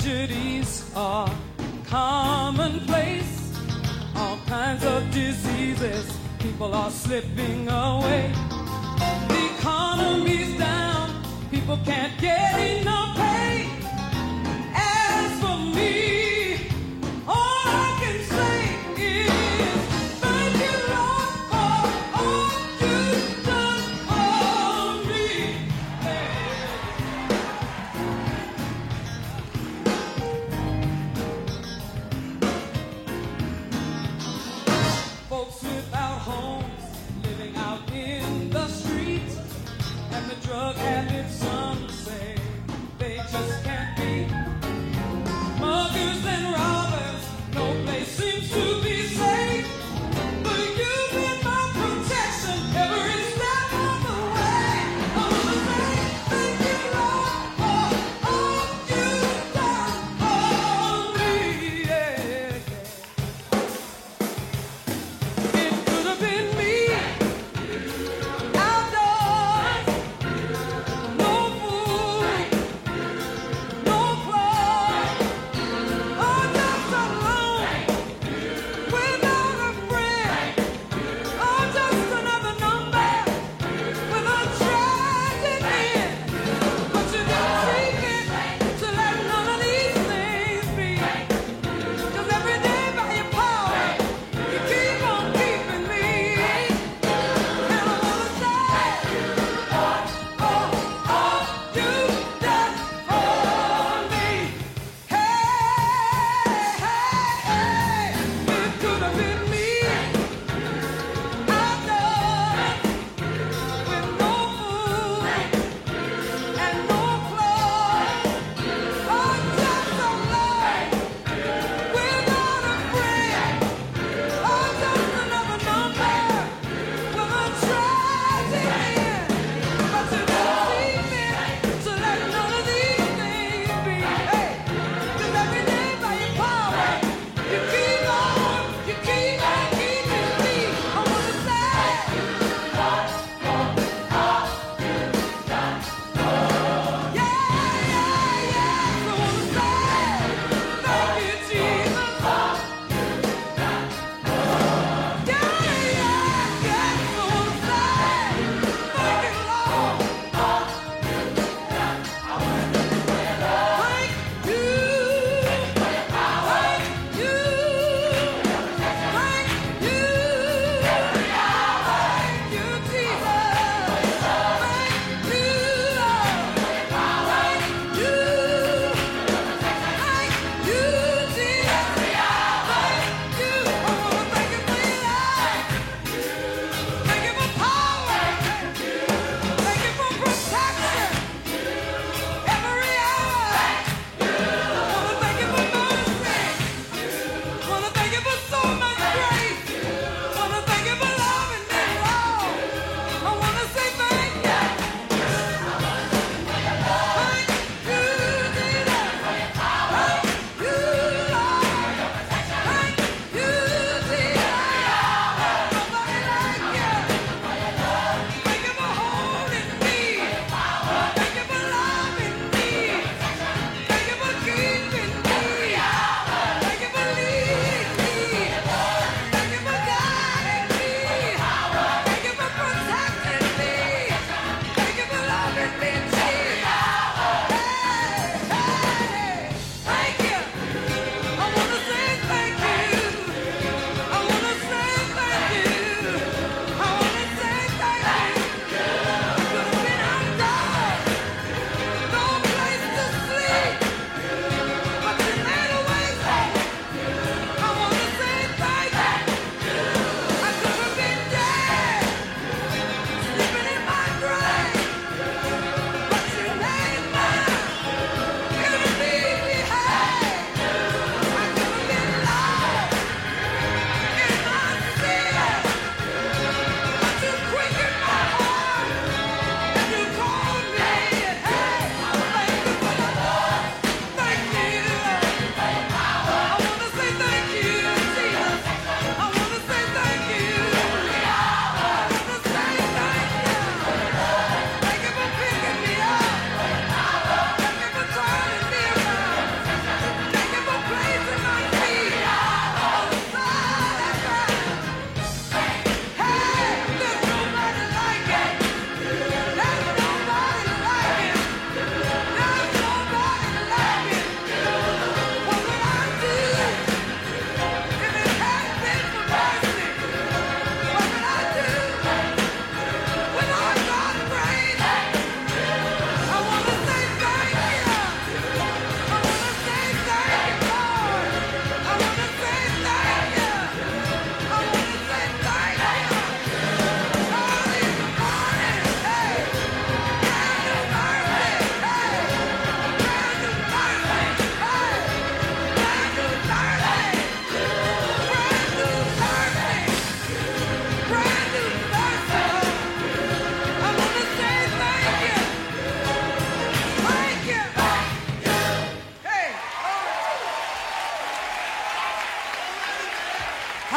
tragedies are commonplace. All kinds of diseases, people are slipping away. The economy's down, people can't get enough pay. As for me, all I can say is thank you, Lord, for all you've done for me. Folks without homes, living out in the street, and the drug habits, some say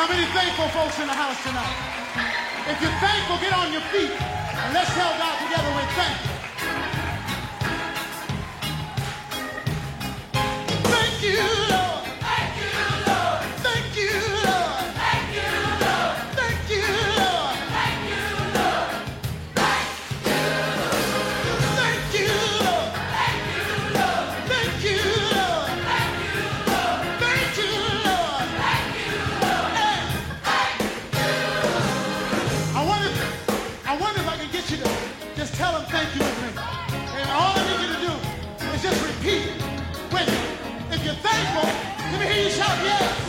How many thankful folks in the house tonight? If you're thankful, get on your feet and let's tell God together we're thankful. Thank you, Lord. Thank you, Lord. Thank you, Lord. Thank you, Lord. Thank you, Lord. Thank you, Lord. Thank you, Lord. Thank you, Lord. Thank you, Lord. Thank you, Lord. Thank you, Lord. Thank you, Lord. I wonder if I can get you to just tell them thank you with me. And all I need you to do is just repeat it with me. If you're thankful, let me hear you shout yes.